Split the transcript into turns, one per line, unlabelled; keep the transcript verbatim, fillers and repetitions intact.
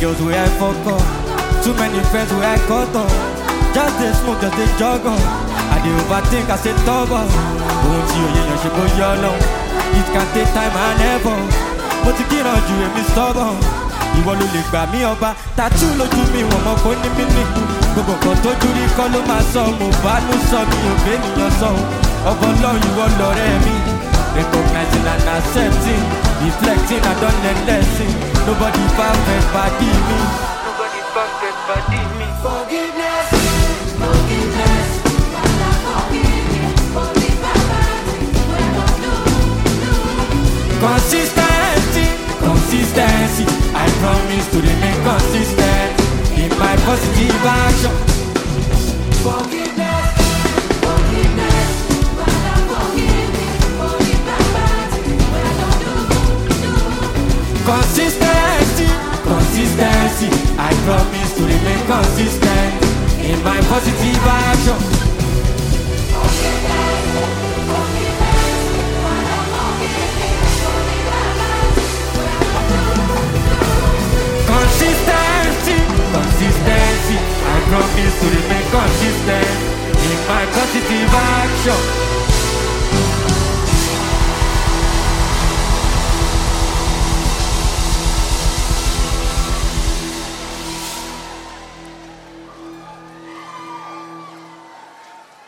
girls where I fuck up, too many friends where I cut off. Just dey smoke, just dey jog on. I dey overthink, I say double. Ohun tí òye yàn ṣe bóyá ọlọ́run. It can take time and effort. Mo ti kíran ju èmi stubborn. Ìwọ ló lè gbà mí ọba. Tattoo lójú mi wọ̀n mọ́ kó ní mímì. Gbogbo nǹkan tójú rí kọ́ ló máa sọ. Mo bá ló sọ mi ò gbé nìyàn sọ. Ọbọ̀ ọlọ́run ìwọ lọ̀rẹ́ mi. Recognizing and accepting. Reflecting, I don't learn lesson. Nobody perfect body me. Nobody perfect body me.
Forgiveness, forgiveness, Father forgive me, forgive my body, when I do, do.
Consistency, consistency. I promise to remain consistent in my positive action.
Forgiveness, forgiveness, Father forgive me, forgive my body, when I do, do.
Consistency, consistency. I promise to remain consistent in my positive action. Consistency, consistency. I promise to remain consistent in my positive action.